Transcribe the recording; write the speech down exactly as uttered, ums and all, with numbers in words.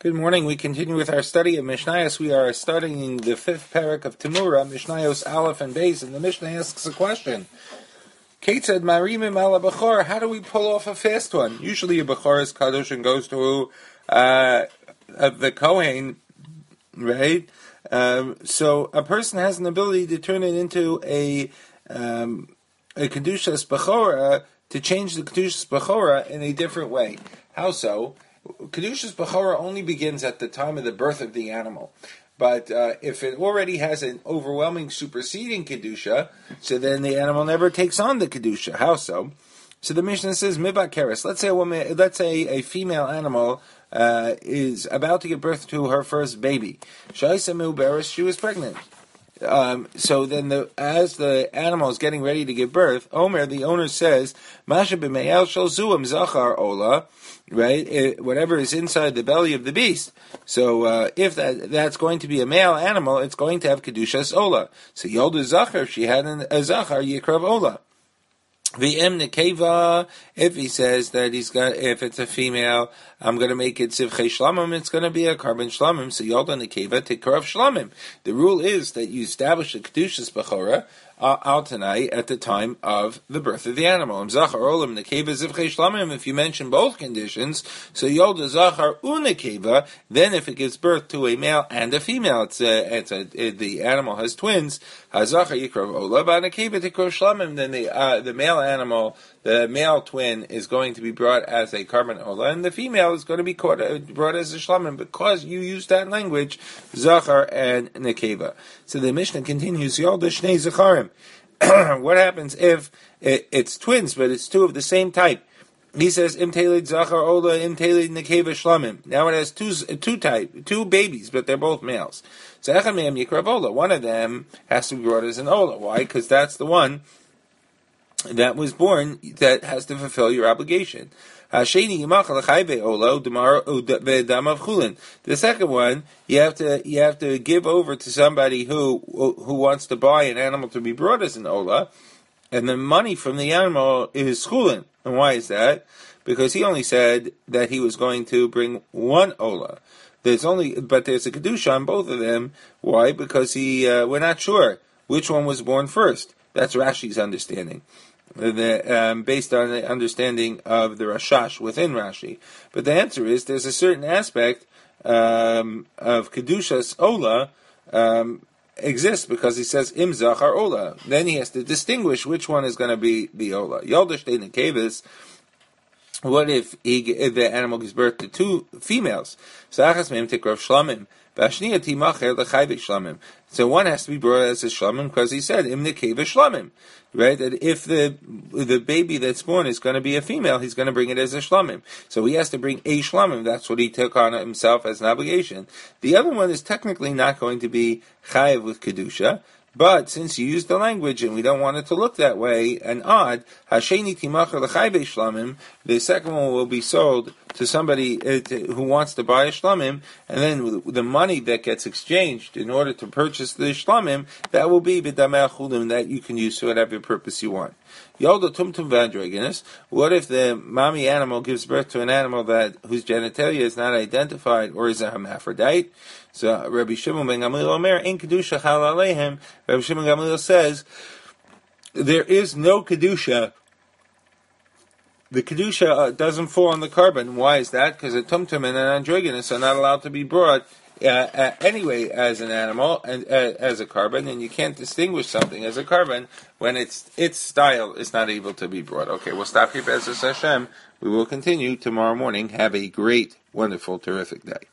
Good morning. We continue with our study of Mishnayos. We are starting the fifth parak of Temura, Mishnayos Aleph and Beis, and the Mishnah asks a question. Ketzad marimim ala bechor. How do we pull off a fast one? Usually a bechor is kadosh and goes to uh, uh, the Kohen, right? Um, so a person has an ability to turn it into a um, a kedushas bechora, to change the kedushas bechora in a different way. How so? Kedushas bechora only begins at the time of the birth of the animal. But uh, if it already has an overwhelming superseding kedusha, so then the animal never takes on the kedusha. How so? So the Mishnah says mibakeres. Let's say a woman, let's say a female animal uh, is about to give birth to her first baby. Shaisamu beres, she was pregnant. Um, so then, the, as the animal is getting ready to give birth, Omer, the owner says, "Masha b'me'el shel zuam zachar ola," right? It, whatever is inside the belly of the beast. So uh, if that that's going to be a male animal, it's going to have kedushas ola. So yolda zachar, she had an, a zachar yikrav ola. V'em nekeva, if he says that he's got, if it's a female, I'm going to make it sivchei shlamim, it's going to be a carbon shlamim, so yolda nekeva, tikarav shlamim. The rule is that you establish a kedushas bechora uh, al tanai at the time of the birth of the animal. Zachar olam nekeva sivchei shlamim, if you mention both conditions, so yolda zachar unekeva, then if it gives birth to a male and a female, it's a, it's a, it, the animal has twins, hazachar yikrav ola, ba'nekeva tikarav shlamim, then the, uh, the male animal, the male twin is going to be brought as a carbon ola, and the female is going to be caught, uh, brought as a shlamim, because you use that language, zachar and nekeva. So the Mishnah continues, yolda shnei zacharim. What happens if it, it's twins, but it's two of the same type? He says, im telid zachar ola, im telid nekeva shlamim. Now it has two, two type, two babies, but they're both males. So echad mehem yikrav ola. One of them has to be brought as an ola. Why? Because that's the one that was born that has to fulfill your obligation. The second one, you have to you have to give over to somebody who who wants to buy an animal to be brought as an ola, and the money from the animal is chulin. And why is that? Because he only said that he was going to bring one ola. There's only, but there's a kedusha on both of them. Why? Because he uh, we're not sure which one was born first. That's Rashi's understanding. The, um, based on the understanding of the Rashash within Rashi. But the answer is there's a certain aspect um, of Kedushas Ola um, exists because he says Im Zachar Ola. Then he has to distinguish which one is going to be the Ola. Yoldash Tein Kevis. What if, he, if the animal gives birth to two females? Sachas Mem Tikrav Shlamim. So one has to be brought as a shlamim because he said im nekeva shlamim, right? That if the the baby that's born is going to be a female, he's going to bring it as a shlamim. So he has to bring a shlamim. That's what he took on himself as an obligation. The other one is technically not going to be chayiv with kedusha. But since you use the language and we don't want it to look that way and odd, hasheni timacher l'chayve shlamim, the second one will be sold to somebody uh, to, who wants to buy a shlamim, and then the money that gets exchanged in order to purchase the shlamim, that will be b'damei chulim that you can use for whatever purpose you want. Yolda tumtum vandroginus. What if the mommy animal gives birth to an animal that whose genitalia is not identified or is a hermaphrodite? So Rabbi Shimon ben Gamliel Omer in kedusha chal aleihem. Rabbi Shimon ben Gamliel says there is no kedusha. The kedusha uh, doesn't fall on the carbon. Why is that? Because a tumtum and an androgynous are not allowed to be brought uh, uh, anyway as an animal and uh, as a carbon, and you can't distinguish something as a carbon when its its style is not able to be brought. Okay, we'll stop here. B'ezras Hashem. We will continue tomorrow morning. Have a great, wonderful, terrific day.